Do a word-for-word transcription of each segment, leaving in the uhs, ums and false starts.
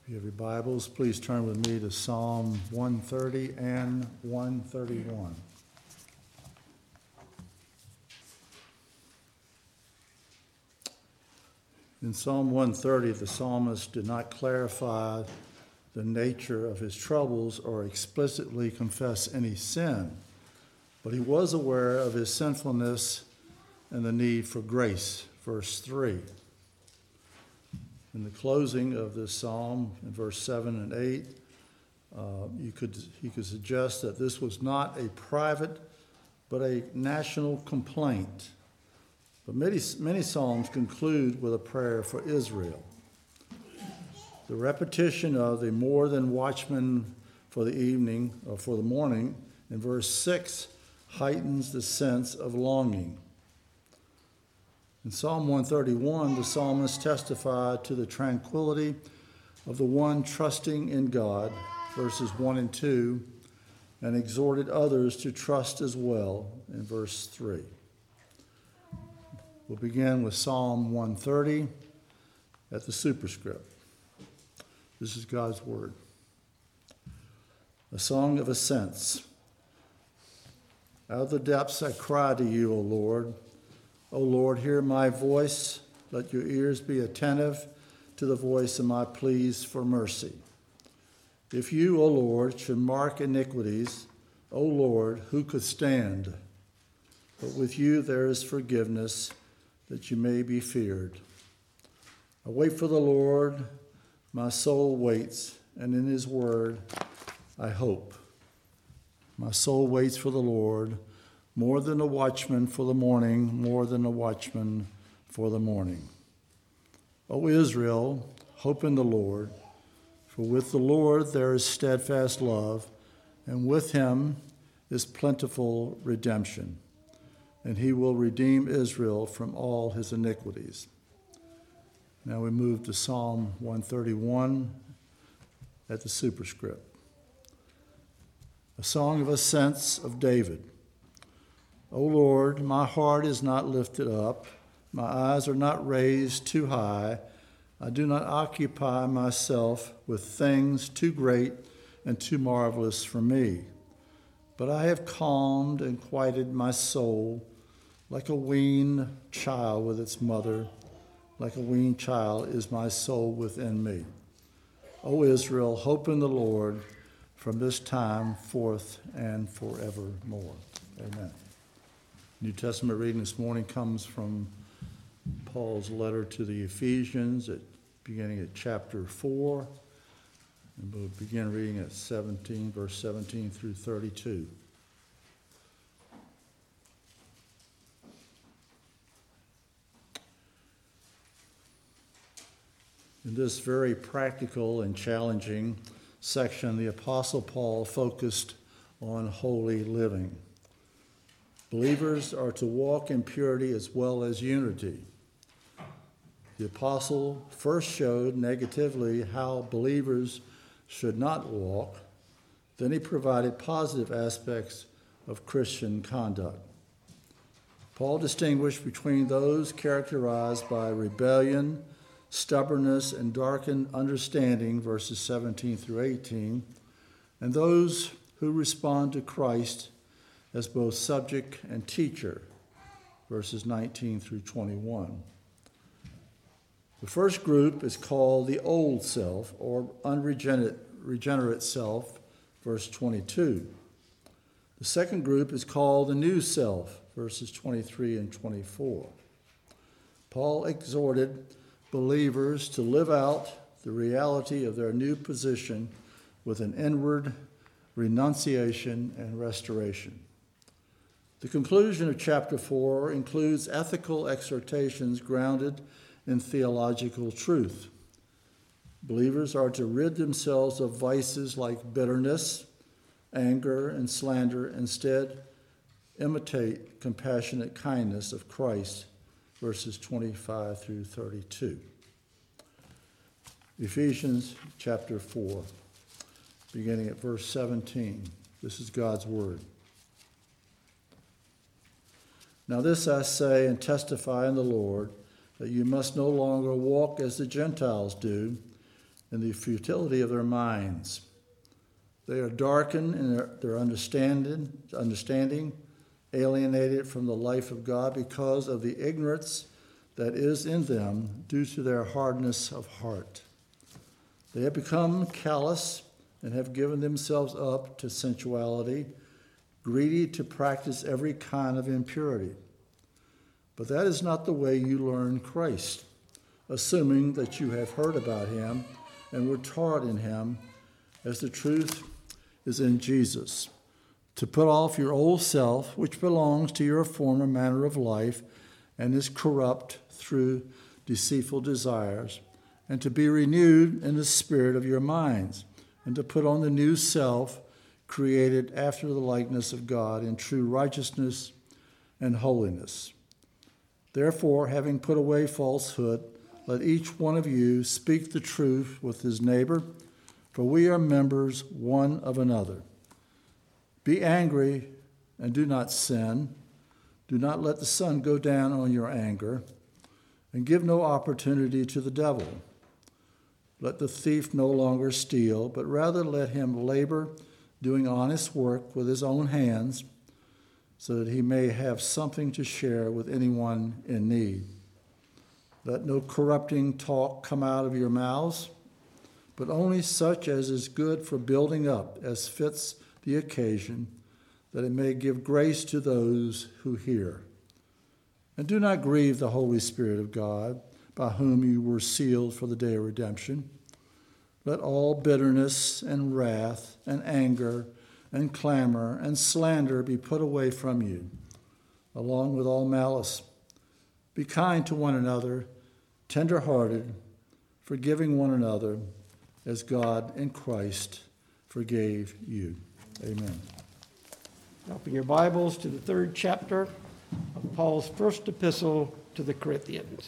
you have your Bibles, please turn with me to Psalm one thirty and one thirty-one. In Psalm one thirty, the psalmist did not clarify the nature of his troubles or explicitly confess any sin, but he was aware of his sinfulness and the need for grace. Verse three. In the closing of this psalm, in verse seven and eight, uh, you could he could suggest that this was not a private, but a national complaint. But many, many psalms conclude with a prayer for Israel. The repetition of the more than watchman for the evening or for the morning in verse six heightens the sense of longing. In Psalm one thirty-one, the psalmist testified to the tranquility of the one trusting in God, verses one and two, and exhorted others to trust as well, in verse three. We'll begin with Psalm one thirty at the superscript. This is God's word. A song of ascents. Out of the depths I cry to you, O Lord. O Lord, hear my voice. Let your ears be attentive to the voice of my pleas for mercy. If you, O Lord, should mark iniquities, O Lord, who could stand? But with you there is forgiveness, that you may be feared. I wait for the Lord, my soul waits, and in his word I hope. My soul waits for the Lord, more than a watchman for the morning, more than a watchman for the morning. O Israel, hope in the Lord, for with the Lord there is steadfast love, and with him is plentiful redemption, and he will redeem Israel from all his iniquities. Now we move to Psalm one thirty-one at the superscript. A song of ascents of David. O Lord, my heart is not lifted up, my eyes are not raised too high. I do not occupy myself with things too great and too marvelous for me. But I have calmed and quieted my soul like a weaned child with its mother. Like a weaned child is my soul within me. O Israel, hope in the Lord from this time forth and forevermore. Amen. New Testament reading this morning comes from Paul's letter to the Ephesians, at beginning at chapter four, and we'll begin reading at seventeen, verse seventeen through thirty-two. In this very practical and challenging section, the Apostle Paul focused on holy living. Believers are to walk in purity as well as unity. The apostle first showed negatively how believers should not walk. Then he provided positive aspects of Christian conduct. Paul distinguished between those characterized by rebellion, stubbornness, and darkened understanding, verses seventeen through eighteen, and those who respond to Christ as both subject and teacher, verses nineteen through twenty-one. The first group is called the old self, or unregenerate regenerate self, verse twenty-two. The second group is called the new self, verses twenty-three and twenty-four. Paul exhorted believers to live out the reality of their new position with an inward renunciation and restoration. The conclusion of chapter four includes ethical exhortations grounded in theological truth. Believers are to rid themselves of vices like bitterness, anger, and slander. Instead, imitate compassionate kindness of Christ, verses twenty-five through thirty-two. Ephesians chapter four, beginning at verse seventeen. This is God's word. Now this I say and testify in the Lord, that you must no longer walk as the Gentiles do, in the futility of their minds. They are darkened in their, their understanding, understanding, alienated from the life of God because of the ignorance that is in them due to their hardness of heart. They have become callous and have given themselves up to sensuality, greedy to practice every kind of impurity. But that is not the way you learn Christ, assuming that you have heard about him and were taught in him, as the truth is in Jesus, to put off your old self, which belongs to your former manner of life and is corrupt through deceitful desires, and to be renewed in the spirit of your minds, and to put on the new self, created after the likeness of God in true righteousness and holiness. Therefore, having put away falsehood, let each one of you speak the truth with his neighbor, for we are members one of another. Be angry and do not sin. Do not let the sun go down on your anger, and give no opportunity to the devil. Let the thief no longer steal, but rather let him labor, doing honest work with his own hands, so that he may have something to share with anyone in need. Let no corrupting talk come out of your mouths, but only such as is good for building up, as fits the occasion, that it may give grace to those who hear. And do not grieve the Holy Spirit of God, by whom you were sealed for the day of redemption. Let all bitterness and wrath and anger and clamor and slander be put away from you, along with all malice. Be kind to one another, tender-hearted, forgiving one another, as God in Christ forgave you. Amen. Open your Bibles to the third chapter of Paul's first epistle to the Corinthians.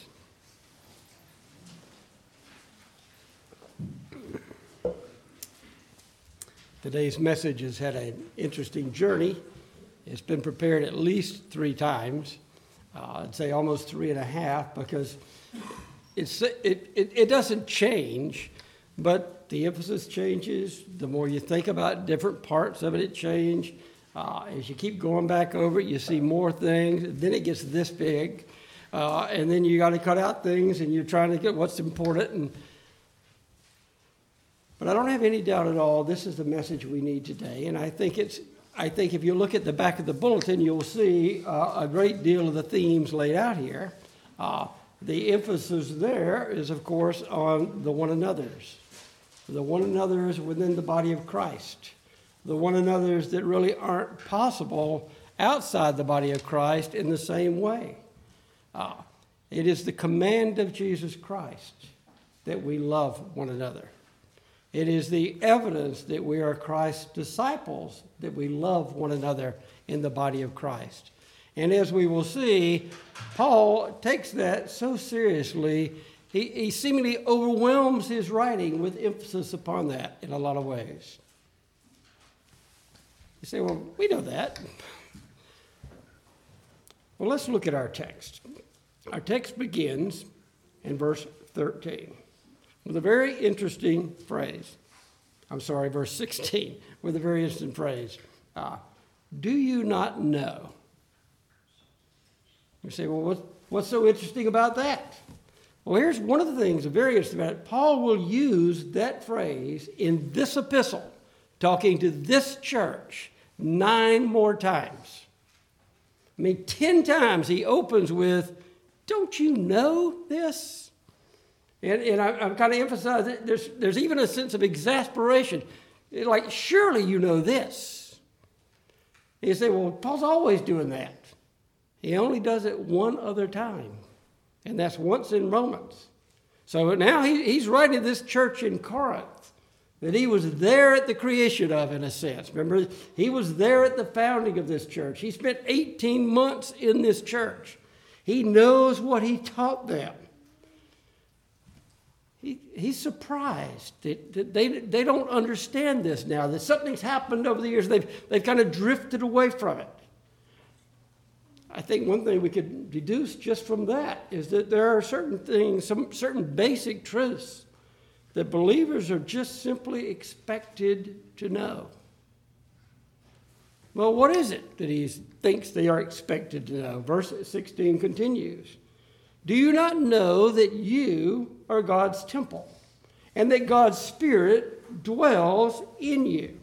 Today's message has had an interesting journey. It's been prepared at least three times. Uh, I'd say almost three and a half, because it's, it, it, it doesn't change, but the emphasis changes. The more you think about different parts of it, it changes. Uh, as you keep going back over it, you see more things. Then it gets this big. Uh, and then you got to cut out things, and you're trying to get what's important. And But I don't have any doubt at all this is the message we need today. And I think it's. I think if you look at the back of the bulletin, you'll see uh, a great deal of the themes laid out here. Uh, the emphasis there is, of course, on the one another's. The one another's within the body of Christ. The one another's that really aren't possible outside the body of Christ in the same way. Uh, it is the command of Jesus Christ that we love one another. It is the evidence that we are Christ's disciples, that we love one another in the body of Christ. And as we will see, Paul takes that so seriously, he, he seemingly overwhelms his writing with emphasis upon that in a lot of ways. You say, well, we know that. Well, let's look at our text. Our text begins in verse thirteen. With a very interesting phrase. I'm sorry, verse sixteen, with a very interesting phrase. Uh, do you not know? You say, well, what, what's so interesting about that? Well, here's one of the things very interesting about it. Paul will use that phrase in this epistle, talking to this church, nine more times. I mean, ten times he opens with, don't you know this? And, and I, I'm kind of emphasizing, there's, there's even a sense of exasperation. It's like, surely you know this. And you say, well, Paul's always doing that. He only does it one other time, and that's once in Romans. So now he, he's writing to this church in Corinth that he was there at the creation of, in a sense. Remember, he was there at the founding of this church. He spent eighteen months in this church. He knows what he taught them. He, he's surprised that, that they, they don't understand this now, that something's happened over the years. They've, they've kind of drifted away from it. I think one thing we could deduce just from that is that there are certain things, some certain basic truths that believers are just simply expected to know. Well, what is it that he thinks they are expected to know? Verse sixteen continues. Do you not know that you are God's temple and that God's Spirit dwells in you?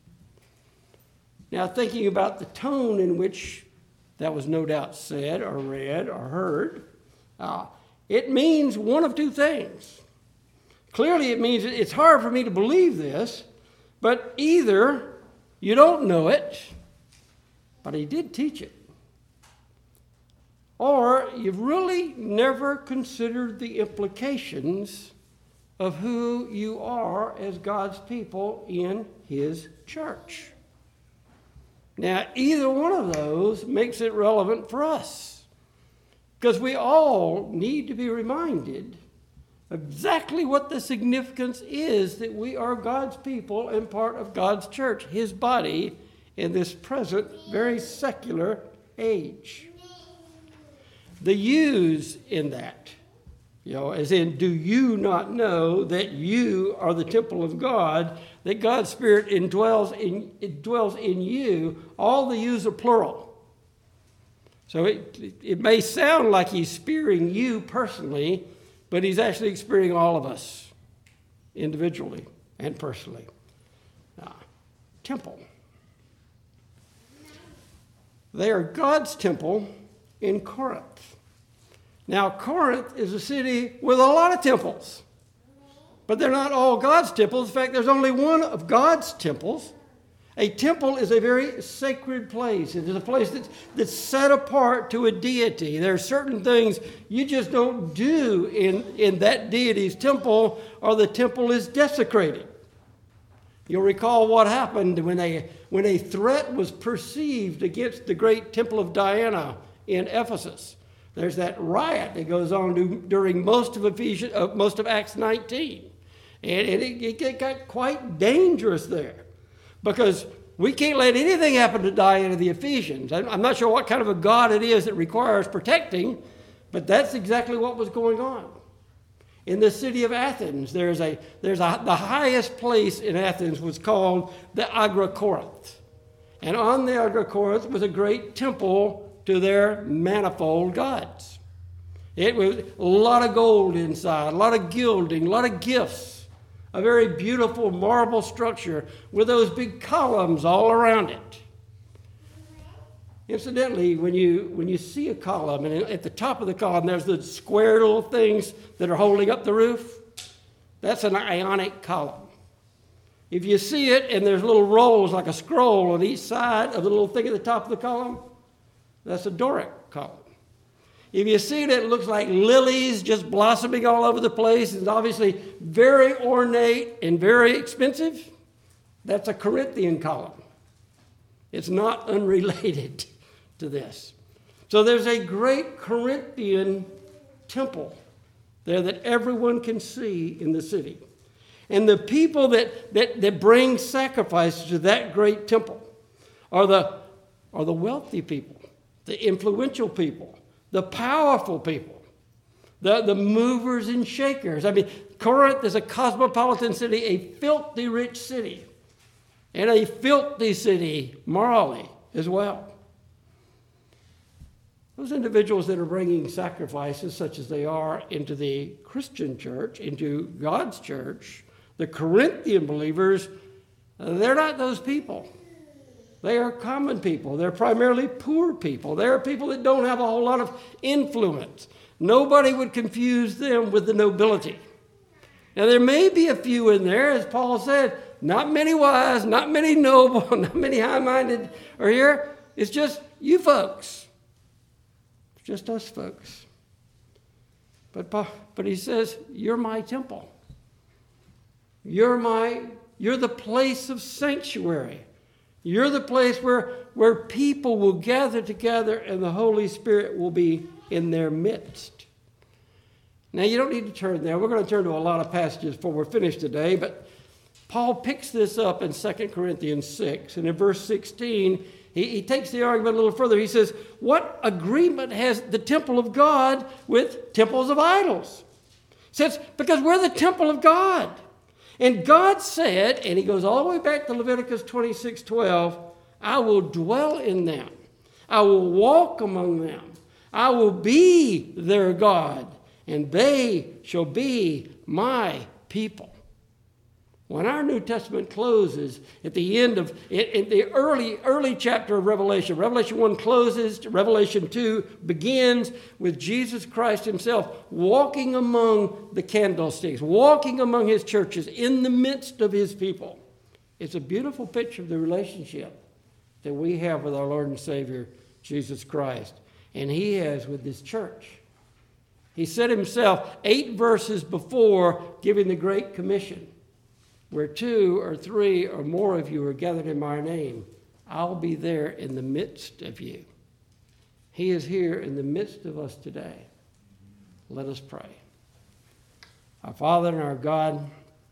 Now, thinking about the tone in which that was no doubt said or read or heard, uh, it means one of two things. Clearly, it means it's hard for me to believe this, but either you don't know it, but he did teach it, or you've really never considered the implications of who you are as God's people in his church. Now, either one of those makes it relevant for us, because we all need to be reminded exactly what the significance is that we are God's people and part of God's church, his body, in this present, very secular age. The yous in that, you know, as in, do you not know that you are the temple of God, that God's Spirit indwells in, it dwells in you? All the yous are plural. So it, it may sound like he's spearing you personally, but he's actually spearing all of us individually and personally. Uh, temple. They are God's temple in Corinth. Now, Corinth is a city with a lot of temples, but they're not all God's temples. In fact, there's only one of God's temples. A temple is a very sacred place. It is a place that's, that's set apart to a deity. There are certain things you just don't do in, in that deity's temple, or the temple is desecrated. You'll recall what happened when a, when a threat was perceived against the great temple of Diana in Ephesus. There's that riot that goes on do, during most of Ephesians, uh, most of Acts nineteen. And, and it, it got quite dangerous there, because we can't let anything happen to Diana the Ephesians. I'm, I'm not sure what kind of a God it is that requires protecting, but that's exactly what was going on. In the city of Athens, there's a there's a the highest place in Athens was called the Agra Corinth. And on the Agra Corinth was a great temple to their manifold gods. It was a lot of gold inside, a lot of gilding, a lot of gifts, a very beautiful marble structure with those big columns all around it. Incidentally, when you when you see a column, and at the top of the column there's the square little things that are holding up the roof, that's an ionic column. If you see it and there's little rolls like a scroll on each side of the little thing at the top of the column, that's a Doric column. If you see it, it looks like lilies just blossoming all over the place. It's obviously very ornate and very expensive. That's a Corinthian column. It's not unrelated to this. So there's a great Corinthian temple there that everyone can see in the city. And the people that, that, that bring sacrifices to that great temple are the, are the wealthy people, the influential people, the powerful people, the, the movers and shakers. I mean, Corinth is a cosmopolitan city, a filthy rich city, and a filthy city morally as well. Those individuals that are bringing sacrifices, such as they are, into the Christian church, into God's church, the Corinthian believers, they're not those people. They are common people. They're primarily poor people. They are people that don't have a whole lot of influence. Nobody would confuse them with the nobility. Now, there may be a few in there, as Paul said, not many wise, not many noble, not many high-minded are here. It's just you folks. It's just us folks. But, but he says, you're my temple. You're my, you're the place of sanctuary. You're the place where, where people will gather together and the Holy Spirit will be in their midst. Now, you don't need to turn there. We're going to turn to a lot of passages before we're finished today, but Paul picks this up in Second Corinthians six, and in verse sixteen, he, he takes the argument a little further. He says, what agreement has the temple of God with temples of idols? says, because we're the temple of God. And God said, and he goes all the way back to Leviticus twenty-six twelve, I will dwell in them. I will walk among them. I will be their God, and they shall be my people. When our New Testament closes at the end of, in, in the early, early chapter of Revelation, Revelation one closes, Revelation two begins with Jesus Christ himself walking among the candlesticks, walking among his churches, in the midst of his people. It's a beautiful picture of the relationship that we have with our Lord and Savior, Jesus Christ, and he has with his church. He said himself eight verses before giving the Great Commission, where two or three or more of you are gathered in my name, I'll be there in the midst of you. He is here in the midst of us today. Let us pray. Our Father and our God,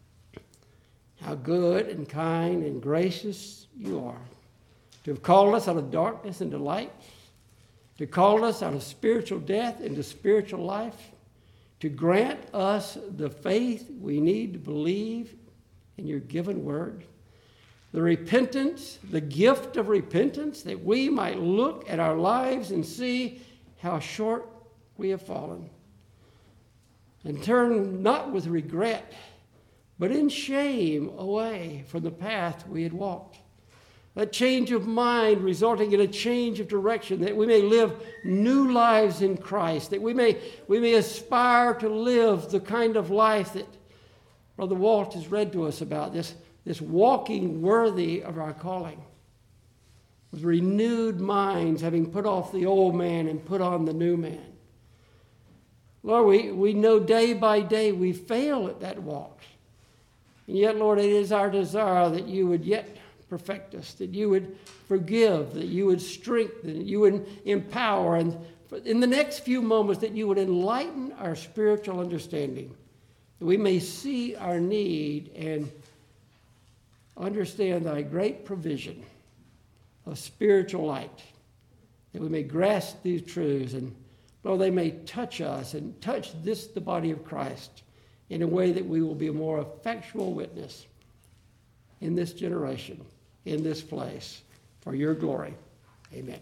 how good and kind and gracious you are to have called us out of darkness into light, to call us out of spiritual death into spiritual life, to grant us the faith we need to believe in your given word, the repentance, the gift of repentance, that we might look at our lives and see how short we have fallen, and turn not with regret, but in shame away from the path we had walked. A change of mind resulting in a change of direction, that we may live new lives in Christ, that we may, we may aspire to live the kind of life that Brother Walt has read to us about, this, this walking worthy of our calling, with renewed minds, having put off the old man and put on the new man. Lord, we, we know day by day we fail at that walk. And yet, Lord, it is our desire that you would yet perfect us, that you would forgive, that you would strengthen, that you would empower, and in the next few moments that you would enlighten our spiritual understanding, that we may see our need and understand thy great provision of spiritual light, that we may grasp these truths, and Lord, they may touch us and touch this, the body of Christ, in a way that we will be a more effectual witness in this generation, in this place, for your glory. Amen.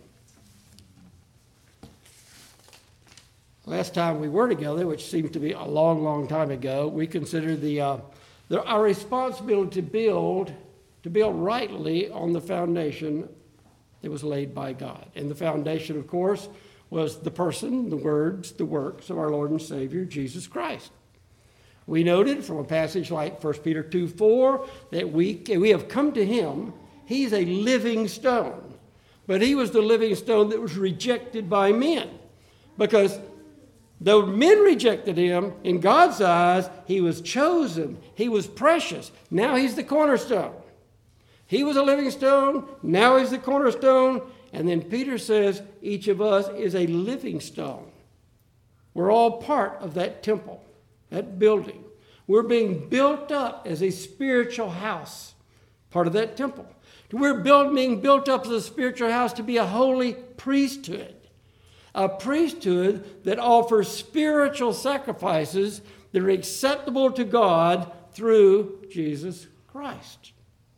Last time we were together, which seems to be a long, long time ago, we considered the, uh, the our responsibility to build, to build rightly on the foundation that was laid by God. And the foundation, of course, was the person, the words, the works of our Lord and Savior, Jesus Christ. We noted from a passage like First Peter two four that we, we have come to him. He's a living stone. But he was the living stone that was rejected by men. Because though men rejected him, in God's eyes, he was chosen. He was precious. Now he's the cornerstone. He was a living stone. Now he's the cornerstone. And then Peter says each of us is a living stone. We're all part of that temple, that building. We're being built up as a spiritual house, part of that temple. We're build, being built up as a spiritual house to be a holy priesthood, a priesthood that offers spiritual sacrifices that are acceptable to God through Jesus Christ.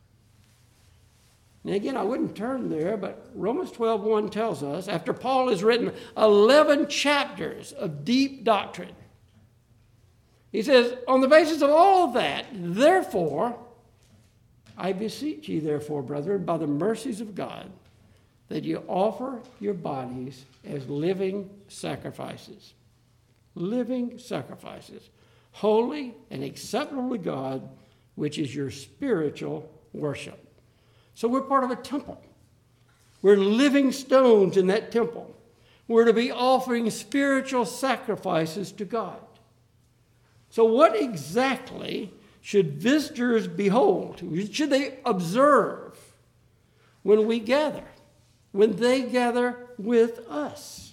And again, I wouldn't turn there, but Romans twelve one tells us, after Paul has written eleven chapters of deep doctrine, he says, on the basis of all of that, therefore, I beseech ye, therefore, brethren, by the mercies of God, that you offer your bodies as living sacrifices. Living sacrifices, holy and acceptable to God, which is your spiritual worship. So we're part of a temple. We're living stones in that temple. We're to be offering spiritual sacrifices to God. So what exactly should visitors behold? Should they observe when we gather, when they gather with us?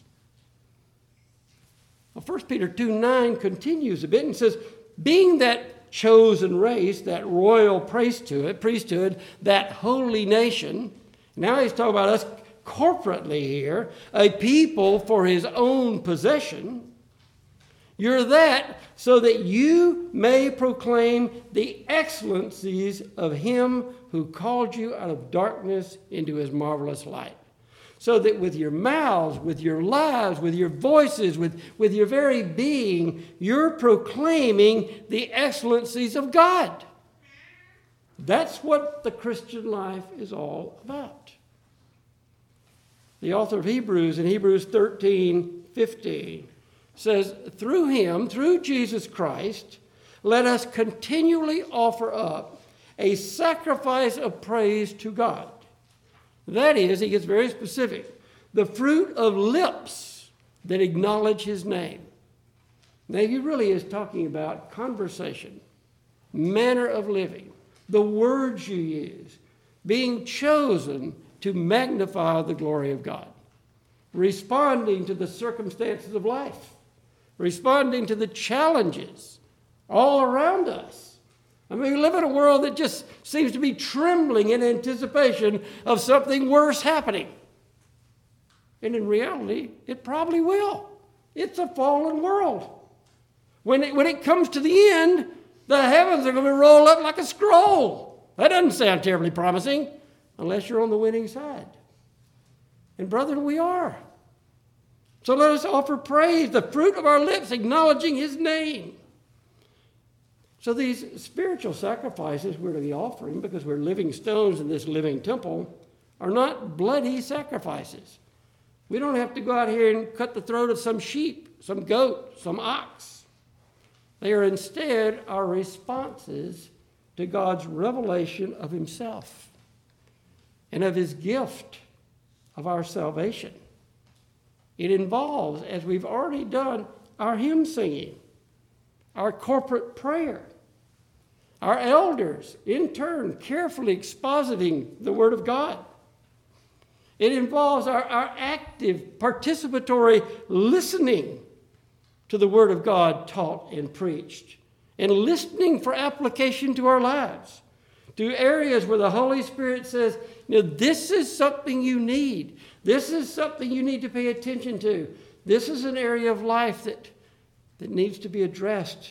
Well, First Peter two nine continues a bit and says, being that chosen race, that royal priesthood, priesthood, that holy nation, now he's talking about us corporately here, a people for his own possession. You're that so that you may proclaim the excellencies of him who called you out of darkness into his marvelous light. So that with your mouths, with your lives, with your voices, with, with your very being, you're proclaiming the excellencies of God. That's what the Christian life is all about. The author of Hebrews in Hebrews thirteen fifteen says, through him, through Jesus Christ, let us continually offer up a sacrifice of praise to God. That is, he gets very specific, the fruit of lips that acknowledge his name. Now, he really is talking about conversation, manner of living, the words you use, being chosen to magnify the glory of God, responding to the circumstances of life, responding to the challenges all around us. I mean, we live in a world that just seems to be trembling in anticipation of something worse happening. And in reality, it probably will. It's a fallen world. When it, when it comes to the end, the heavens are going to roll up like a scroll. That doesn't sound terribly promising unless you're on the winning side. And brethren, we are. So let us offer praise, the fruit of our lips, acknowledging his name. So these spiritual sacrifices we're to be offering, because we're living stones in this living temple, are not bloody sacrifices. We don't have to go out here and cut the throat of some sheep, some goat, some ox. They are instead our responses to God's revelation of himself and of his gift of our salvation. It involves, as we've already done, our hymn singing, our corporate prayer, our elders, in turn, carefully expositing the Word of God. It involves our, our active, participatory listening to the Word of God taught and preached, and listening for application to our lives, to areas where the Holy Spirit says, you know, this is something you need. This is something you need to pay attention to. This is an area of life that, that needs to be addressed.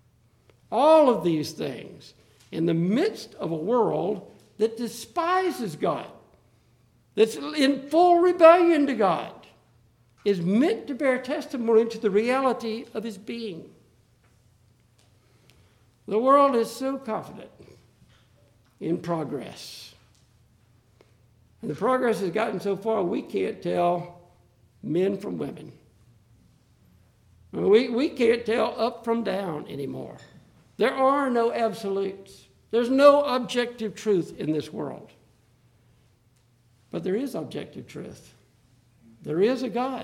All of these things in the midst of a world that despises God, that's in full rebellion to God, is meant to bear testimony to the reality of his being. The world is so confident in progress. And the progress has gotten so far we can't tell men from women. We, we can't tell up from down anymore. There are no absolutes. There's no objective truth in this world. But there is objective truth. There is a God.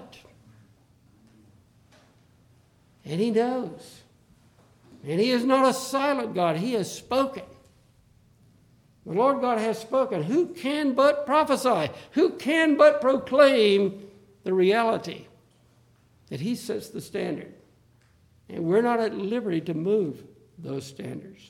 And he knows. And he is not a silent God. He has spoken. The Lord God has spoken. Who can but prophesy? Who can but proclaim the reality that he sets the standard? And we're not at liberty to move those standards.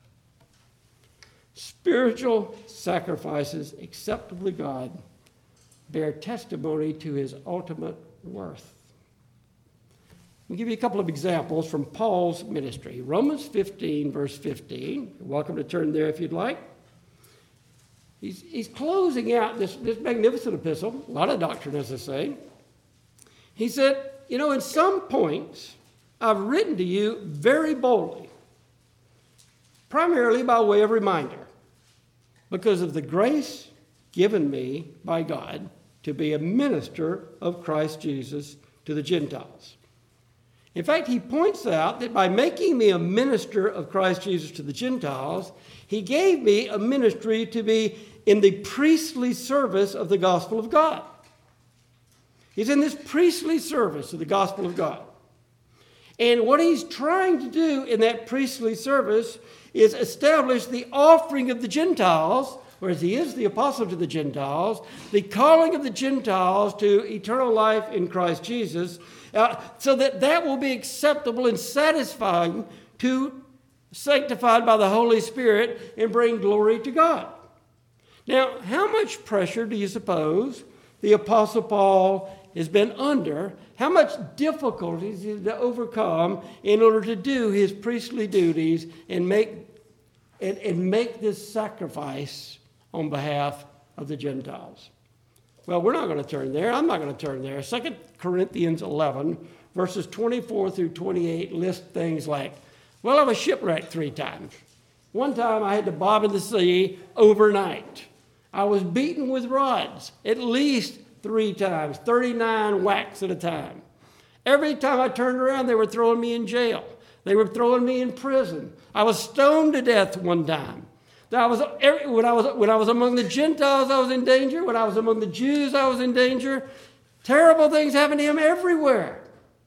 Spiritual sacrifices acceptable to God bear testimony to his ultimate worth. I'll give you a couple of examples from Paul's ministry. Romans fifteen, verse fifteen. You're welcome to turn there if you'd like. He's, he's closing out this, this magnificent epistle, a lot of doctrine, as I say. He said, you know, in some points, I've written to you very boldly, primarily by way of reminder, because of the grace given me by God to be a minister of Christ Jesus to the Gentiles. In fact, he points out that by making me a minister of Christ Jesus to the Gentiles, he gave me a ministry to be in the priestly service of the gospel of God. He's in this priestly service of the gospel of God. And what he's trying to do in that priestly service is establish the offering of the Gentiles, whereas he is the apostle to the Gentiles, the calling of the Gentiles to eternal life in Christ Jesus, uh, so that that will be acceptable and satisfying to sanctified by the Holy Spirit and bring glory to God. Now, how much pressure do you suppose the Apostle Paul has been under, how much difficulties he had to overcome in order to do his priestly duties and make, and, and make this sacrifice on behalf of the Gentiles. Well, we're not going to turn there. I'm not going to turn there. Second Corinthians eleven, verses twenty-four through twenty-eight list things like, well, I was shipwrecked three times. One time I had to bob in the sea overnight. I was beaten with rods at least three times, thirty-nine whacks at a time. Every time I turned around, they were throwing me in jail. They were throwing me in prison. I was stoned to death one time. I was, when, I was, when I was among the Gentiles, I was in danger. When I was among the Jews, I was in danger. Terrible things happened to him everywhere.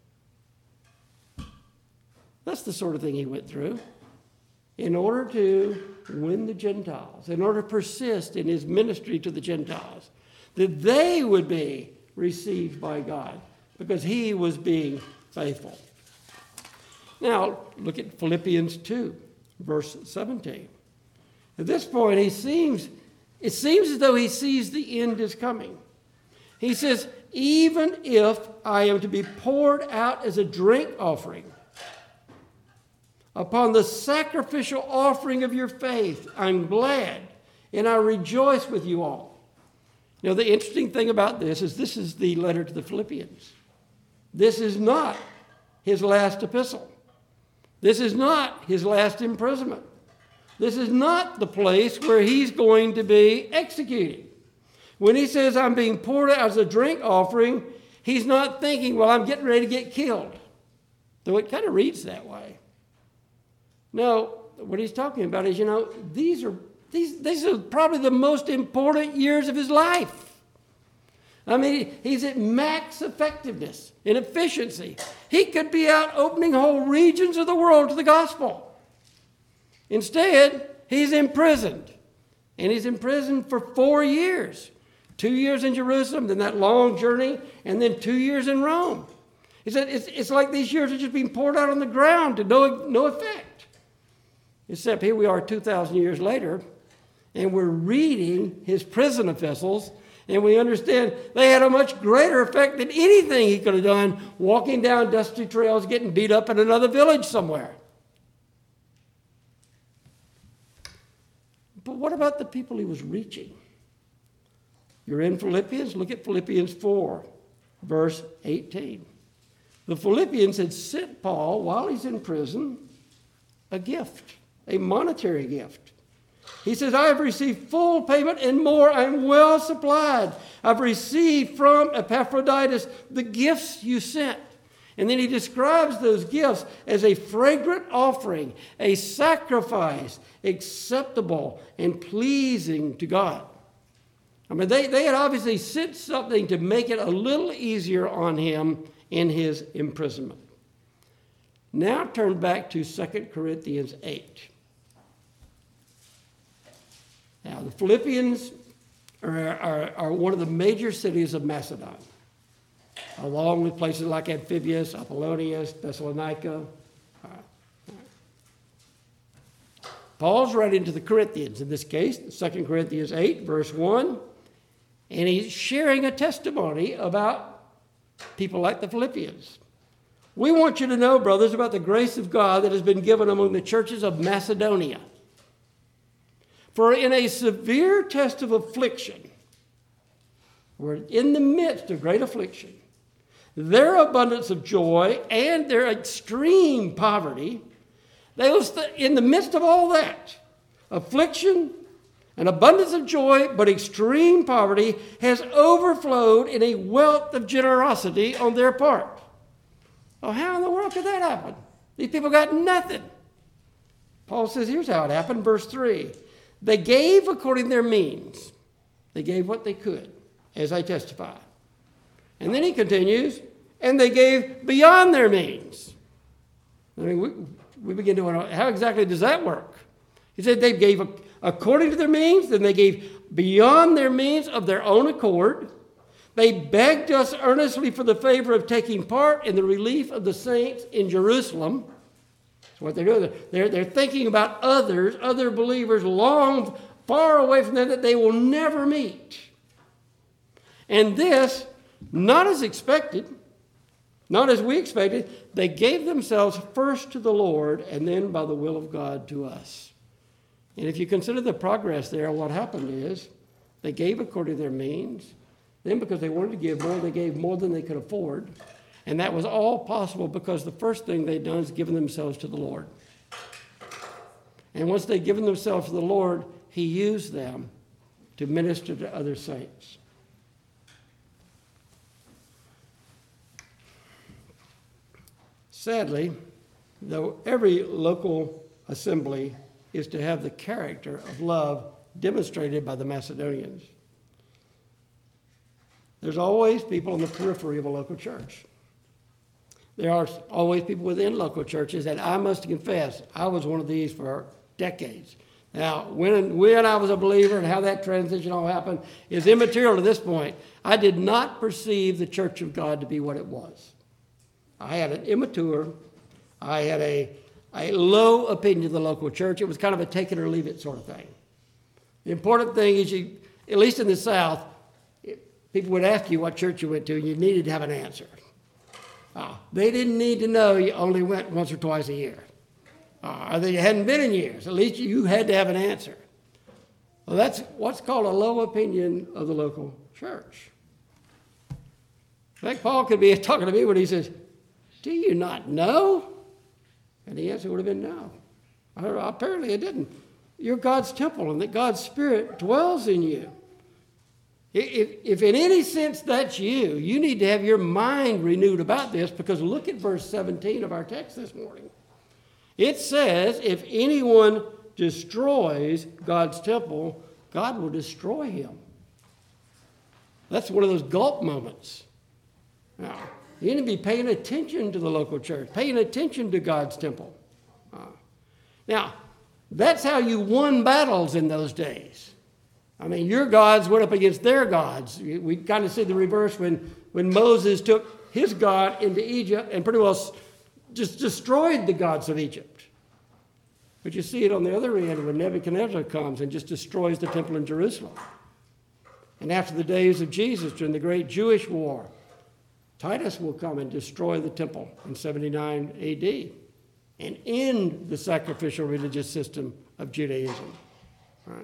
That's the sort of thing he went through in order to win the Gentiles, in order to persist in his ministry to the Gentiles, that they would be received by God because he was being faithful. Now, look at Philippians two, verse seventeen. At this point, he seems, it seems as though he sees the end is coming. He says, even if I am to be poured out as a drink offering upon the sacrificial offering of your faith, I'm glad and I rejoice with you all. Now, the interesting thing about this is this is the letter to the Philippians. This is not his last epistle. This is not his last imprisonment. This is not the place where he's going to be executed. When he says, I'm being poured out as a drink offering, he's not thinking, well, I'm getting ready to get killed. Though it kind of reads that way. No, what he's talking about is, you know, these are, these, these are probably the most important years of his life. I mean, he's at max effectiveness and efficiency. He could be out opening whole regions of the world to the gospel. Instead, he's imprisoned. And he's imprisoned for four years. Two years in Jerusalem, then that long journey, and then two years in Rome. He said it's, it's like these years are just being poured out on the ground to no, no effect. Except here we are two thousand years later, and we're reading his prison epistles, and we understand they had a much greater effect than anything he could have done walking down dusty trails, getting beat up in another village somewhere. But what about the people he was reaching? You're in Philippians? Look at Philippians four, verse eighteen. The Philippians had sent Paul, while he's in prison, a gift, a monetary gift. He says, I have received full payment and more. I'm well supplied. I've received from Epaphroditus the gifts you sent. And then he describes those gifts as a fragrant offering, a sacrifice acceptable and pleasing to God. I mean, they, they had obviously sent something to make it a little easier on him in his imprisonment. Now turn back to Second Corinthians eight. Now, the Philippians are, are, are one of the major cities of Macedon, along with places like Amphipolis, Apollonius, Thessalonica. Paul's writing to the Corinthians, in this case, Second Corinthians eight, verse one, and he's sharing a testimony about people like the Philippians. We want you to know, brothers, about the grace of God that has been given among the churches of Macedonia. For in a severe test of affliction, we're in the midst of great affliction, their abundance of joy and their extreme poverty, they was in the midst of all that, affliction, an abundance of joy, but extreme poverty has overflowed in a wealth of generosity on their part. Oh, how in the world could that happen? These people got nothing. Paul says, here's how it happened, verse three. They gave according to their means. They gave what they could, as I testify. And then he continues, and they gave beyond their means. I mean, we, we begin to wonder, how exactly does that work? He said they gave according to their means, then they gave beyond their means of their own accord. They begged us earnestly for the favor of taking part in the relief of the saints in Jerusalem. That's what they're doing. They're, they're thinking about others, other believers long, far away from them that they will never meet. And this not as expected, not as we expected. They gave themselves first to the Lord and then by the will of God to us. And if you consider the progress there, what happened is they gave according to their means. Then because they wanted to give more, they gave more than they could afford. And that was all possible because the first thing they'd done is given themselves to the Lord. And once they'd given themselves to the Lord, he used them to minister to other saints. Sadly, though every local assembly is to have the character of love demonstrated by the Macedonians, there's always people on the periphery of a local church. There are always people within local churches, and I must confess, I was one of these for decades. Now, when, when I was a believer and how that transition all happened is immaterial to this point. I did not perceive the church of God to be what it was. I had an immature, I had a, a low opinion of the local church. It was kind of a take it or leave it sort of thing. The important thing is, you, at least in the South, people would ask you what church you went to, and you needed to have an answer. Uh, they didn't need to know you only went once or twice a year. Uh, or that you hadn't been in years. At least you had to have an answer. Well, that's what's called a low opinion of the local church. In fact, Paul could be talking to me when he says, do you not know? And the answer would have been no. Apparently it didn't. You're God's temple, and that God's Spirit dwells in you. If, if in any sense that's you, you need to have your mind renewed about this, because look at verse seventeen of our text this morning. It says, if anyone destroys God's temple, God will destroy him. That's one of those gulp moments. Now, you need to be paying attention to the local church, paying attention to God's temple. Uh, now, that's how you won battles in those days. I mean, your gods went up against their gods. We kind of see the reverse when, when Moses took his God into Egypt and pretty well just destroyed the gods of Egypt. But you see it on the other end when Nebuchadnezzar comes and just destroys the temple in Jerusalem. And after the days of Jesus, during the great Jewish war, Titus will come and destroy the temple in seventy-nine A D and end the sacrificial religious system of Judaism. Right?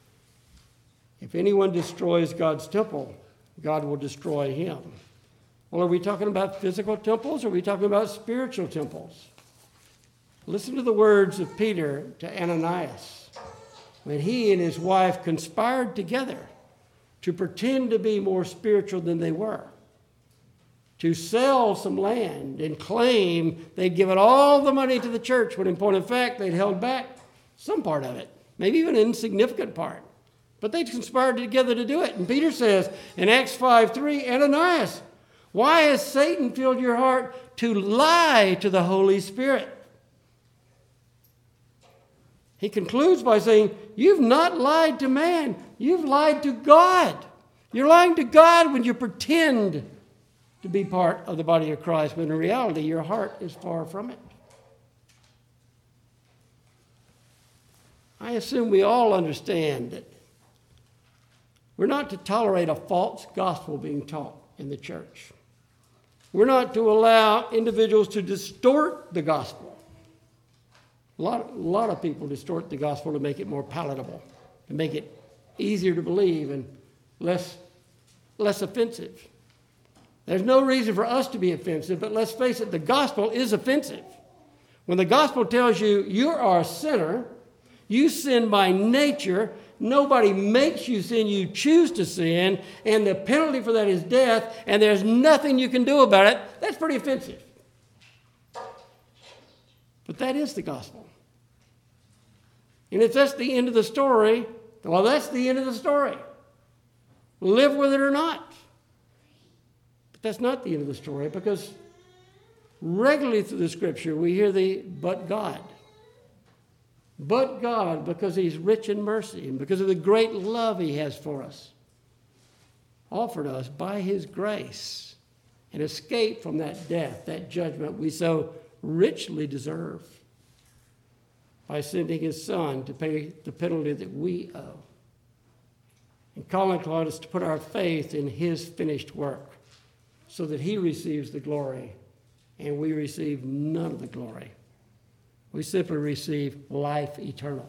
If anyone destroys God's temple, God will destroy him. Well, are we talking about physical temples or are we talking about spiritual temples? Listen to the words of Peter to Ananias when he and his wife conspired together to pretend to be more spiritual than they were, to sell some land and claim they'd given all the money to the church when in point of fact they'd held back some part of it, maybe even an insignificant part. But they conspired together to do it. And Peter says in Acts five three, Ananias, why has Satan filled your heart to lie to the Holy Spirit? He concludes by saying, you've not lied to man, you've lied to God. You're lying to God when you pretend to be part of the body of Christ, when in reality your heart is far from it. I assume we all understand that we're not to tolerate a false gospel being taught in the church. We're not to allow individuals to distort the gospel. A lot, a lot of people distort the gospel to make it more palatable, to make it easier to believe and less, less offensive. There's no reason for us to be offensive, but let's face it, the gospel is offensive. When the gospel tells you you are a sinner, you sin by nature, nobody makes you sin, you choose to sin, and the penalty for that is death, and there's nothing you can do about it, that's pretty offensive. But that is the gospel. And if that's the end of the story, well, that's the end of the story. Live with it or not. But that's not the end of the story, because regularly through the scripture we hear the but God. But God, because he's rich in mercy and because of the great love he has for us, offered us by his grace an escape from that death, that judgment we so richly deserve, by sending his son to pay the penalty that we owe, and calling on us to put our faith in his finished work so that he receives the glory, and we receive none of the glory. We simply receive life eternal.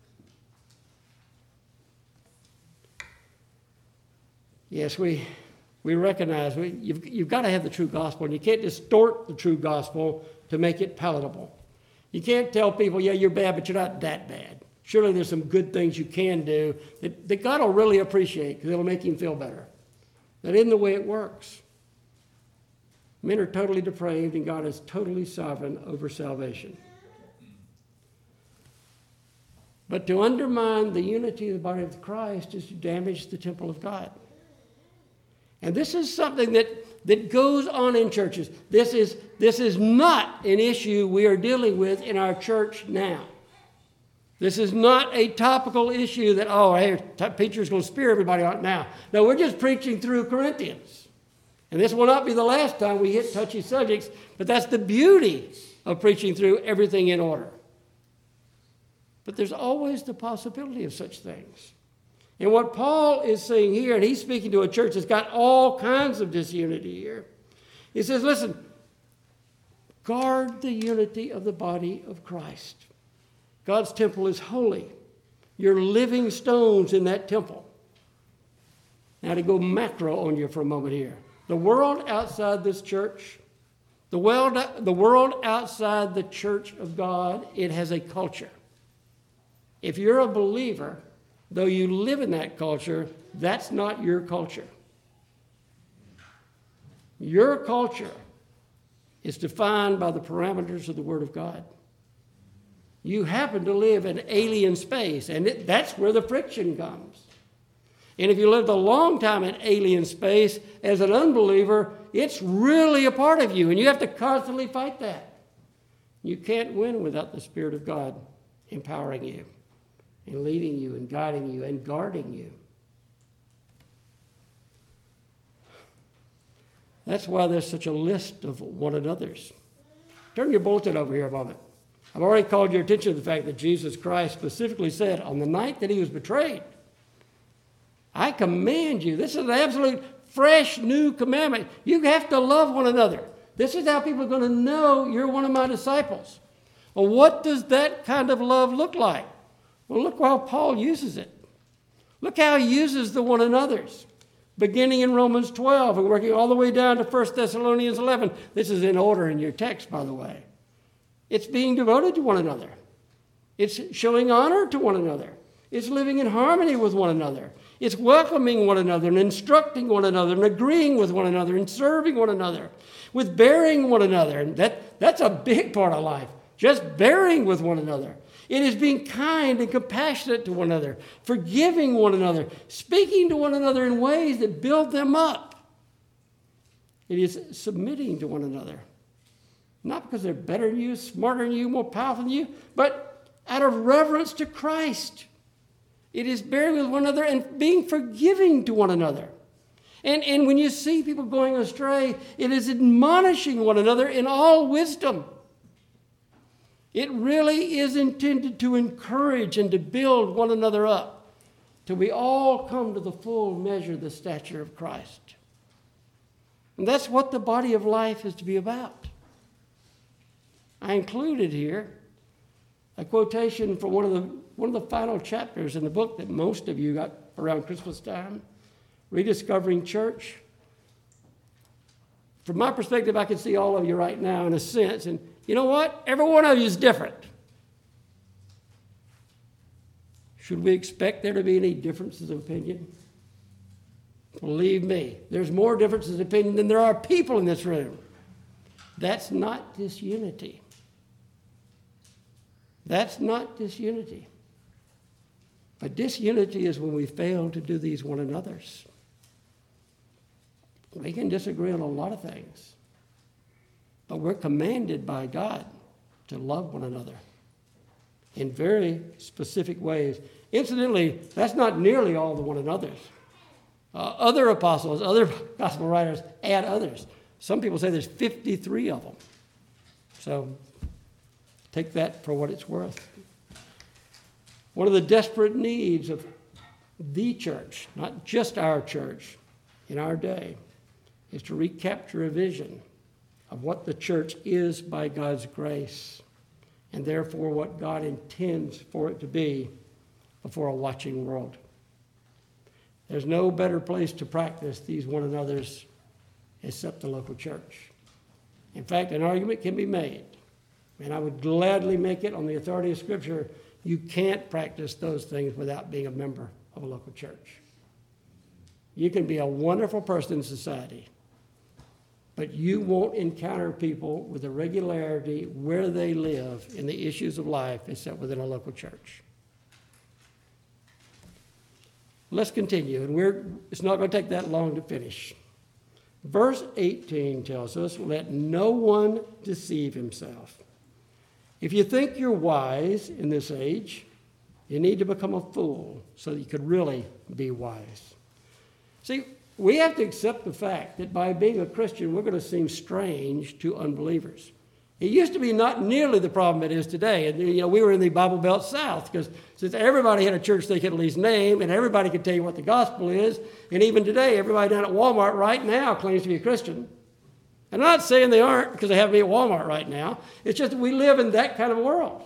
Yes, we we recognize we, you've, you've got to have the true gospel, and you can't distort the true gospel to make it palatable. You can't tell people, yeah, you're bad, but you're not that bad. Surely there's some good things you can do that, that God will really appreciate because it'll make him feel better. That isn't the way it works. Men are totally depraved, and God is totally sovereign over salvation. But to undermine the unity of the body of Christ is to damage the temple of God. And this is something that, that goes on in churches. This is, this is not an issue we are dealing with in our church now. This is not a topical issue that, oh, hey, preacher's going to spear everybody out now. No, we're just preaching through Corinthians. And this will not be the last time we hit touchy subjects, but that's the beauty of preaching through everything in order. But there's always the possibility of such things. And what Paul is saying here, and he's speaking to a church that's got all kinds of disunity here, he says, listen, guard the unity of the body of Christ. God's temple is holy. You're living stones in that temple. Now to go macro on you for a moment here. The world outside this church, the world, the world outside the church of God, it has a culture. If you're a believer, though you live in that culture, that's not your culture. Your culture is defined by the parameters of the Word of God. You happen to live in alien space, and it, that's where the friction comes. And if you lived a long time in alien space as an unbeliever, it's really a part of you, and you have to constantly fight that. You can't win without the Spirit of God empowering you and leading you and guiding you and guarding you. That's why there's such a list of one another's. Turn your bulletin over here a moment. I've already called your attention to the fact that Jesus Christ specifically said on the night that he was betrayed, I command you, this is an absolute fresh new commandment. You have to love one another. This is how people are going to know you're one of my disciples. Well, what does that kind of love look like? Well, look how Paul uses it. Look how he uses the one another's. Beginning in Romans twelve and working all the way down to First Thessalonians eleven. This is in order in your text, by the way. It's being devoted to one another. It's showing honor to one another. It's living in harmony with one another. It's welcoming one another and instructing one another and agreeing with one another and serving one another, with bearing one another. And that, that's a big part of life, just bearing with one another. It is being kind and compassionate to one another, forgiving one another, speaking to one another in ways that build them up. It is submitting to one another. Not because they're better than you, smarter than you, more powerful than you, but out of reverence to Christ. It is bearing with one another and being forgiving to one another. And, and when you see people going astray, it is admonishing one another in all wisdom. It really is intended to encourage and to build one another up till we all come to the full measure of the stature of Christ. And that's what the body of life is to be about. I included here a quotation from one of the one of the final chapters in the book that most of you got around Christmas time, Rediscovering Church. From my perspective, I can see all of you right now in a sense, and you know what? Every one of you is different. Should we expect there to be any differences of opinion? Believe me, there's more differences of opinion than there are people in this room. That's not disunity. That's not disunity. But disunity is when we fail to do these one another's. We can disagree on a lot of things, but we're commanded by God to love one another in very specific ways. Incidentally, that's not nearly all the one another's. Uh, other apostles, other gospel writers add others. Some people say there's fifty-three of them. So take that for what it's worth. One of the desperate needs of the church, not just our church, in our day, is to recapture a vision of what the church is by God's grace, and therefore what God intends for it to be before a watching world. There's no better place to practice these one another's except the local church. In fact, an argument can be made, and I would gladly make it on the authority of Scripture. You can't practice those things without being a member of a local church. You can be a wonderful person in society, but you won't encounter people with a regularity where they live in the issues of life except within a local church. Let's continue, and we're, it's not going to take that long to finish. Verse eighteen tells us, let no one deceive himself. If you think you're wise in this age, you need to become a fool so that you could really be wise. See, we have to accept the fact that by being a Christian, we're going to seem strange to unbelievers. It used to be not nearly the problem it is today. And, you know, we were in the Bible Belt South because since everybody had a church they could at least name and everybody could tell you what the gospel is, and even today, everybody down at Walmart right now claims to be a Christian. And I'm not saying they aren't because they have to be at Walmart right now. It's just that we live in that kind of a world.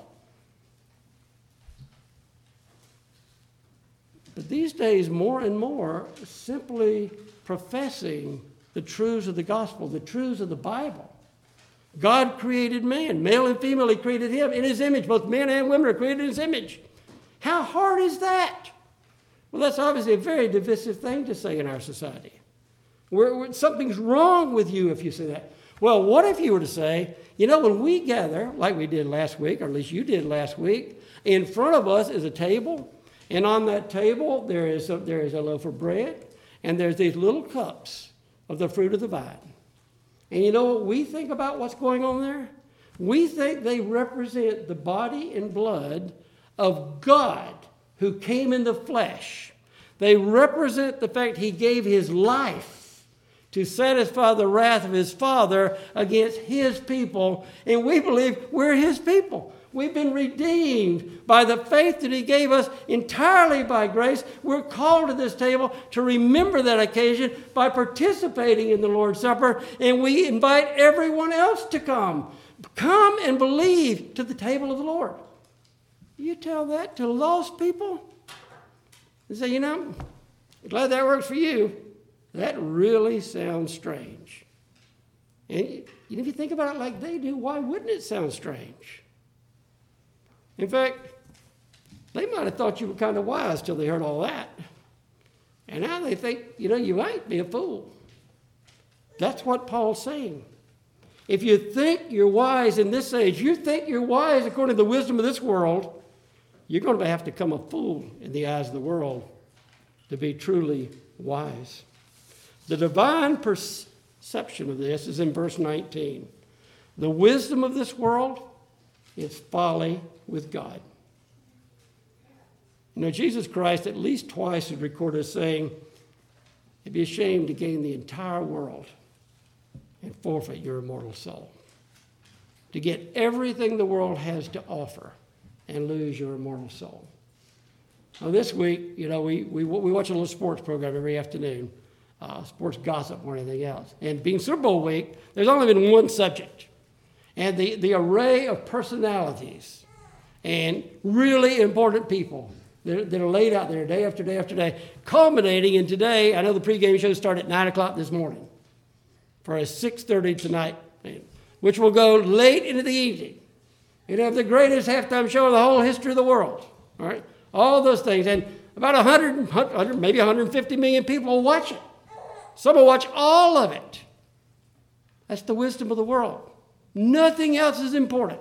But these days, more and more, simply professing the truths of the gospel, the truths of the Bible. God created man, male and female, he created him in his image. Both men and women are created in his image. How hard is that? Well, that's obviously a very divisive thing to say in our society. We're, we're, something's wrong with you if you say that. Well, what if you were to say, you know, when we gather, like we did last week, or at least you did last week, in front of us is a table, and on that table there is a, there is a loaf of bread, and there's these little cups of the fruit of the vine. And you know what we think about what's going on there? We think they represent the body and blood of God who came in the flesh. They represent the fact he gave his life to satisfy the wrath of his Father against his people. And we believe we're his people. We've been redeemed by the faith that he gave us entirely by grace. We're called to this table to remember that occasion by participating in the Lord's Supper, and we invite everyone else to come. Come and believe to the table of the Lord. You tell that to lost people and say, you know, glad that works for you. That really sounds strange. And if you think about it like they do, why wouldn't it sound strange? In fact, they might have thought you were kind of wise till they heard all that. And now they think, you know, you might be a fool. That's what Paul's saying. If you think you're wise in this age, you think you're wise according to the wisdom of this world, you're going to have to become a fool in the eyes of the world to be truly wise. The divine perception of this is in verse nineteen. The wisdom of this world is folly with God. You know, Jesus Christ at least twice is recorded as saying, it'd be a shame to gain the entire world and forfeit your immortal soul. To get everything the world has to offer and lose your immortal soul. Well, this week, you know, we, we, we watch a little sports program every afternoon, uh, sports gossip or anything else. And being Super Bowl week, there's only been one subject. And the, the array of personalities and really important people that, that are laid out there day after day after day, culminating in today. I know the pregame show started at nine o'clock this morning for a six thirty tonight, which will go late into the evening. It'll have the greatest halftime show in the whole history of the world. All right, all those things. And about one hundred, one hundred maybe one hundred fifty million people will watch it. Some will watch all of it. That's the wisdom of the world. Nothing else is important.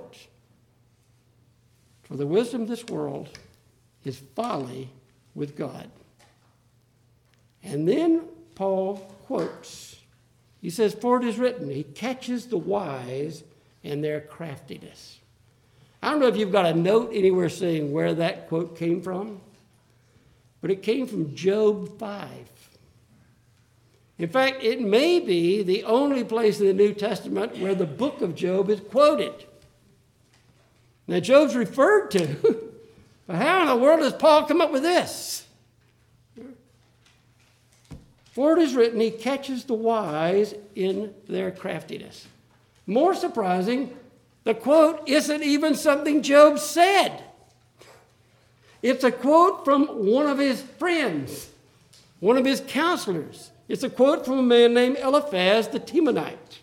For the wisdom of this world is folly with God. And then Paul quotes. He says, for it is written, he catches the wise in their craftiness. I don't know if you've got a note anywhere saying where that quote came from, but it came from Job five. In fact, it may be the only place in the New Testament where the book of Job is quoted. Now, Job's referred to, but how in the world does Paul come up with this? For it is written, he catches the wise in their craftiness. More surprising, the quote isn't even something Job said. It's a quote from one of his friends, one of his counselors. It's a quote from a man named Eliphaz the Temanite.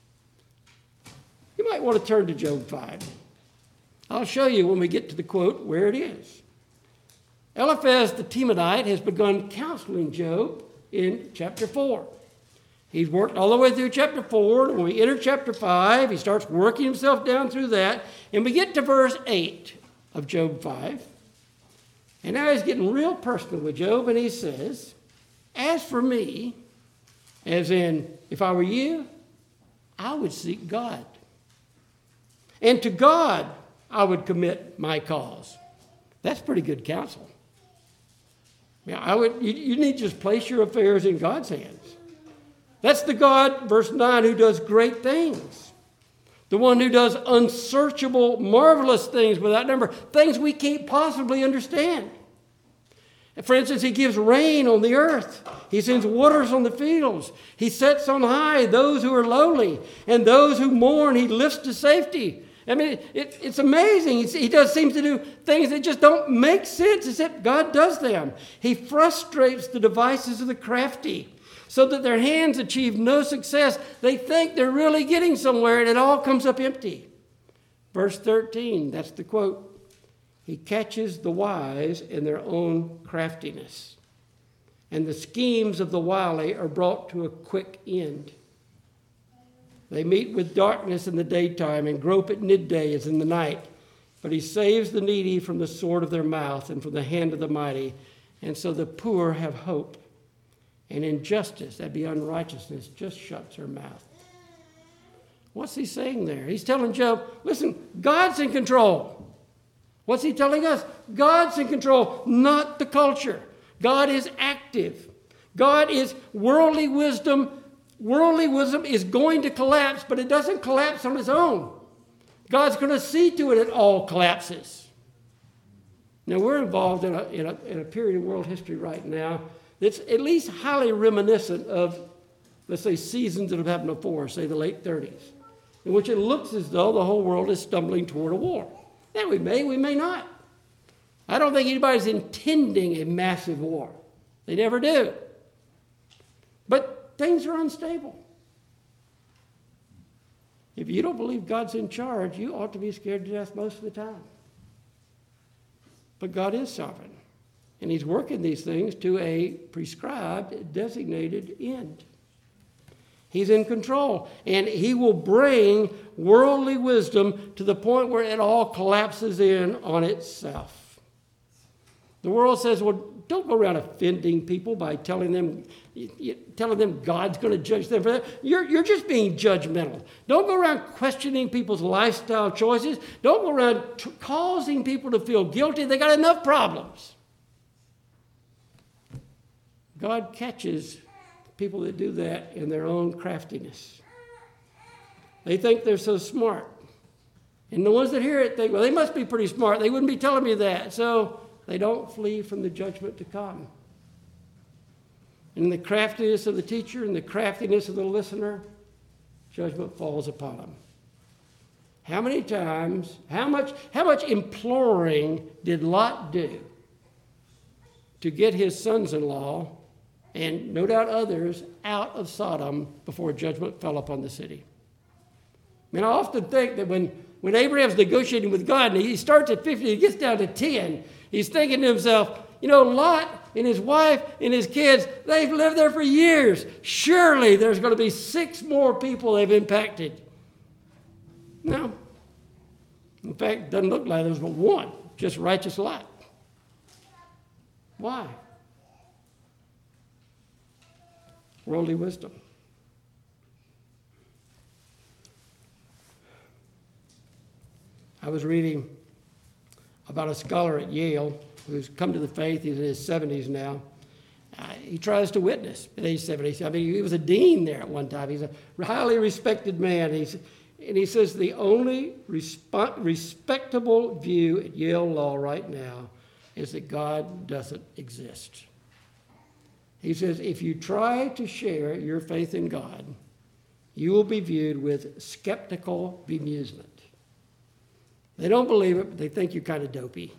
You might want to turn to Job five. I'll show you when we get to the quote where it is. Eliphaz the Temanite has begun counseling Job in chapter four. He's worked all the way through chapter four. When we enter chapter five, he starts working himself down through that. And we get to verse eight of Job five. And now he's getting real personal with Job, and he says, as for me, as in, if I were you, I would seek God. And to God I would commit my cause. That's pretty good counsel. Yeah, I would. You, you need to just place your affairs in God's hands. That's the God, verse nine, who does great things. The one who does unsearchable, marvelous things without number, things we can't possibly understand. For instance, he gives rain on the earth. He sends waters on the fields. He sets on high those who are lowly, and those who mourn he lifts to safety. I mean, it, it's amazing. He, he does seems to do things that just don't make sense, except God does them. He frustrates the devices of the crafty so that their hands achieve no success. They think they're really getting somewhere, and it all comes up empty. Verse thirteen, that's the quote. He catches the wise in their own craftiness, and the schemes of the wily are brought to a quick end. They meet with darkness in the daytime and grope at midday as in the night. But he saves the needy from the sword of their mouth and from the hand of the mighty. And so the poor have hope. And injustice, that be unrighteousness, just shuts her mouth. What's he saying there? He's telling Job, listen, God's in control. What's he telling us? God's in control, not the culture. God is active. God is worldly wisdom. Worldly wisdom is going to collapse, but it doesn't collapse on its own. God's going to see to it it all collapses. Now, we're involved in a, in a, in a period of world history right now that's at least highly reminiscent of, let's say, seasons that have happened before, say the late thirties, in which it looks as though the whole world is stumbling toward a war. Now, we may, we may not. I don't think anybody's intending a massive war. They never do. But things are unstable. If you don't believe God's in charge, you ought to be scared to death most of the time. But God is sovereign, and he's working these things to a prescribed, designated end. He's in control, and he will bring worldly wisdom to the point where it all collapses in on itself. The world says, well, don't go around offending people by telling them, telling them God's going to judge them for that. You're, you're just being judgmental. Don't go around questioning people's lifestyle choices. Don't go around t- causing people to feel guilty. They got enough problems. God catches people that do that in their own craftiness. They think they're so smart. And the ones that hear it think, well, they must be pretty smart. They wouldn't be telling me that. So they don't flee from the judgment to come. In the craftiness of the teacher and the craftiness of the listener, judgment falls upon them. How many times, how much, how much imploring did Lot do to get his sons-in-law, and no doubt others, out of Sodom before judgment fell upon the city? I mean, I often think that when, when Abraham's negotiating with God, and he starts at fifty, he gets down to ten, he's thinking to himself, you know, Lot and his wife and his kids, they've lived there for years. Surely there's going to be six more people they've impacted. No. In fact, it doesn't look like there's but one, just righteous Lot. Why? Worldly wisdom. I was reading about a scholar at Yale who's come to the faith. He's in his seventies now. Uh, he tries to witness at age seventy. I mean, he was a dean there at one time. He's a highly respected man. He's, and he says the only resp- respectable view at Yale Law right now is that God doesn't exist. He says, if you try to share your faith in God, you will be viewed with skeptical bemusement. They don't believe it, but they think you're kind of dopey.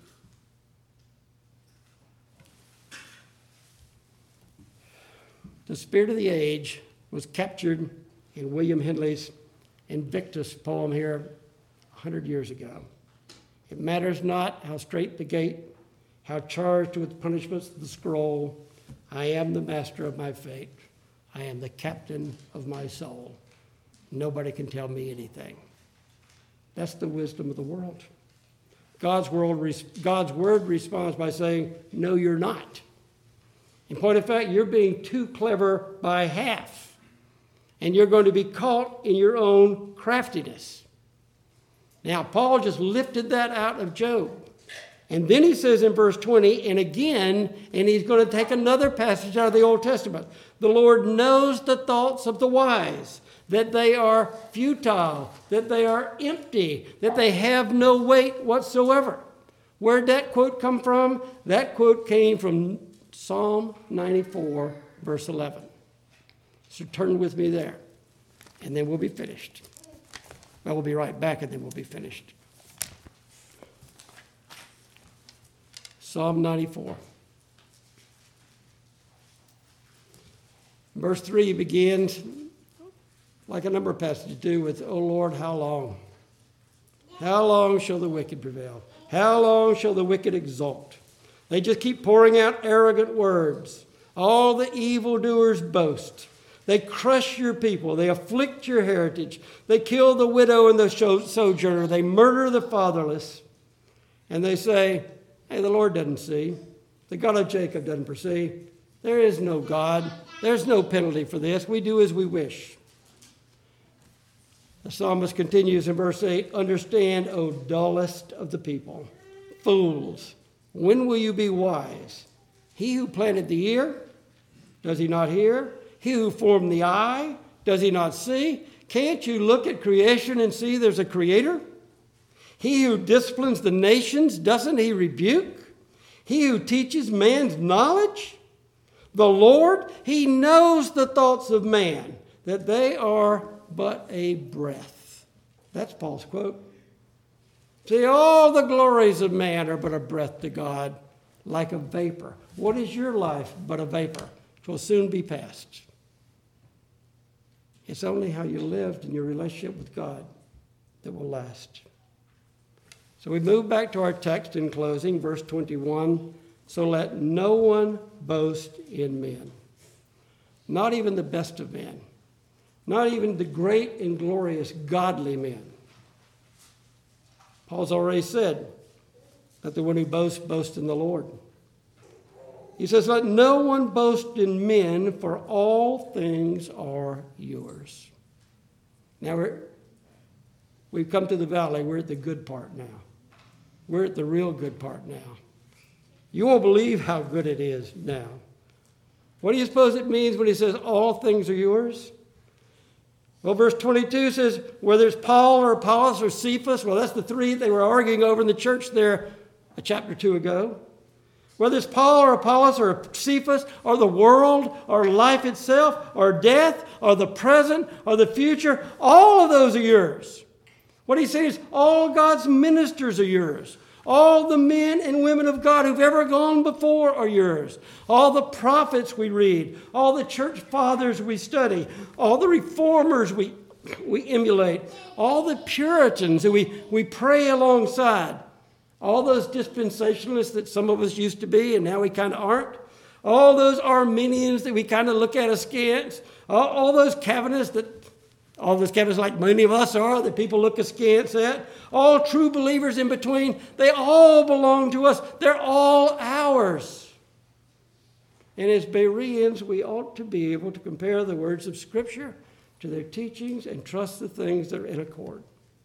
The spirit of the age was captured in William Henley's Invictus poem here one hundred years ago. It matters not how straight the gate, how charged with punishments the scroll. I am the master of my fate. I am the captain of my soul. Nobody can tell me anything. That's the wisdom of the world. God's, world, God's word responds by saying, no, you're not. In point of fact, you're being too clever by half. And you're going to be caught in your own craftiness. Now, Paul just lifted that out of Job. And then he says in verse twenty, and again, and he's going to take another passage out of the Old Testament. The Lord knows the thoughts of the wise, that they are futile, that they are empty, that they have no weight whatsoever. Where'd that quote come from? That quote came from Psalm ninety-four, verse eleven. So turn with me there, and then we'll be finished. Well, we'll be right back, and then we'll be finished. Psalm ninety-four. Verse three begins, like a number of passages do, with, O Lord, how long? How long shall the wicked prevail? How long shall the wicked exult? They just keep pouring out arrogant words. All the evildoers boast. They crush your people. They afflict your heritage. They kill the widow and the sojourner. They murder the fatherless. And they say, hey, the Lord doesn't see. The God of Jacob doesn't perceive. There is no God. There's no penalty for this. We do as we wish. The psalmist continues in verse eight, understand, O dullest of the people, fools, when will you be wise? He who planted the ear, does he not hear? He who formed the eye, does he not see? Can't you look at creation and see there's a creator? He who disciplines the nations, doesn't he rebuke? He who teaches man's knowledge? The Lord, he knows the thoughts of man, that they are but a breath. That's Paul's quote. See, all the glories of man are but a breath to God, like a vapor. What is your life but a vapor? It will soon be past. It's only how you lived in your relationship with God that will last. So we move back to our text in closing, verse twenty-one. So let no one boast in men, not even the best of men, not even the great and glorious godly men. Paul's already said that the one who boasts, boasts in the Lord. He says, let no one boast in men, for all things are yours. Now, we're, we've come to the valley. We're at the good part now. We're at the real good part now. You won't believe how good it is now. What do you suppose it means when he says all things are yours? Well, verse twenty-two says, whether it's Paul or Apollos or Cephas, well, that's the three they were arguing over in the church there a chapter two ago. Whether it's Paul or Apollos or Cephas or the world or life itself or death or the present or the future, all of those are yours. What he's saying is all God's ministers are yours. All the men and women of God who've ever gone before are yours. All the prophets we read, all the church fathers we study, all the reformers we, we emulate, all the Puritans who we, we pray alongside, all those dispensationalists that some of us used to be and now we kind of aren't, all those Arminians that we kind of look at askance, all, all those Calvinists that All those Calvinists, like many of us are, that people look askance at, all true believers in between, they all belong to us. They're all ours. And as Bereans, we ought to be able to compare the words of Scripture to their teachings and trust the things that are in accord.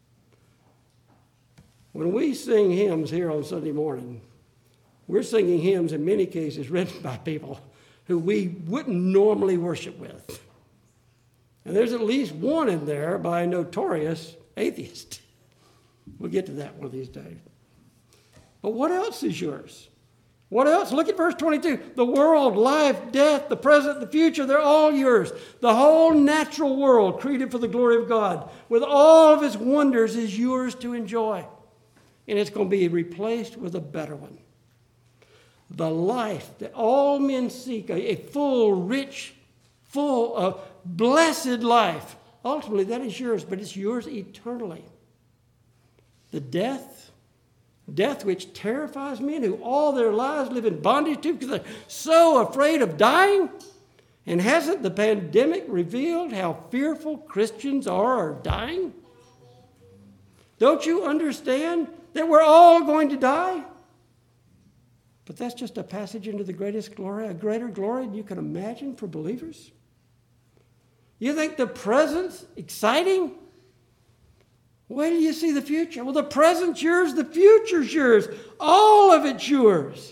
When we sing hymns here on Sunday morning, we're singing hymns in many cases written by people who we wouldn't normally worship with. And there's at least one in there by a notorious atheist. We'll get to that one of these days. But what else is yours? What else? Look at verse twenty-two. The world, life, death, the present, the future, they're all yours. The whole natural world created for the glory of God, with all of its wonders, is yours to enjoy. And it's going to be replaced with a better one. The life that all men seek, a, a full, rich, full, uh, blessed life. Ultimately, that is yours, but it's yours eternally. The death, death which terrifies men who all their lives live in bondage to because they're so afraid of dying. And hasn't the pandemic revealed how fearful Christians are of dying? Don't you understand that we're all going to die? But that's just a passage into the greatest glory, a greater glory than you can imagine for believers. You think the present's exciting? Wait till you see the future. Well, the present's yours, the future's yours. All of it's yours.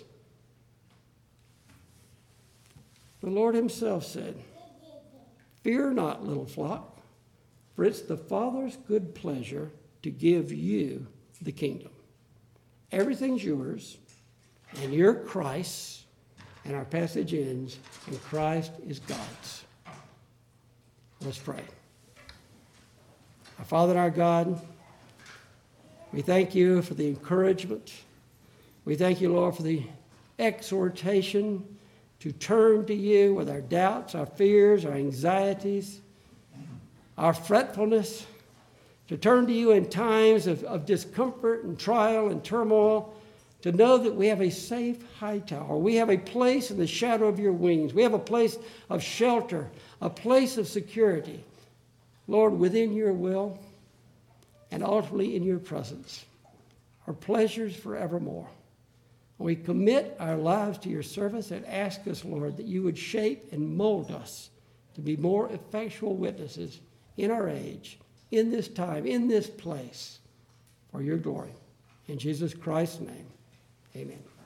The Lord himself said, "Fear not, little flock, for it's the Father's good pleasure to give you the kingdom." Everything's yours, and you're Christ's, and our passage ends, and Christ is God's. Let's pray. Our Father and our God, we thank you for the encouragement. We thank you, Lord, for the exhortation to turn to you with our doubts, our fears, our anxieties, our fretfulness, to turn to you in times of, of discomfort and trial and turmoil, to know that we have a safe high tower. We have a place in the shadow of your wings. We have a place of shelter, a place of security. Lord, within your will and ultimately in your presence are pleasures forevermore. We commit our lives to your service and ask us, Lord, that you would shape and mold us to be more effectual witnesses in our age, in this time, in this place, for your glory. In Jesus Christ's name, amen.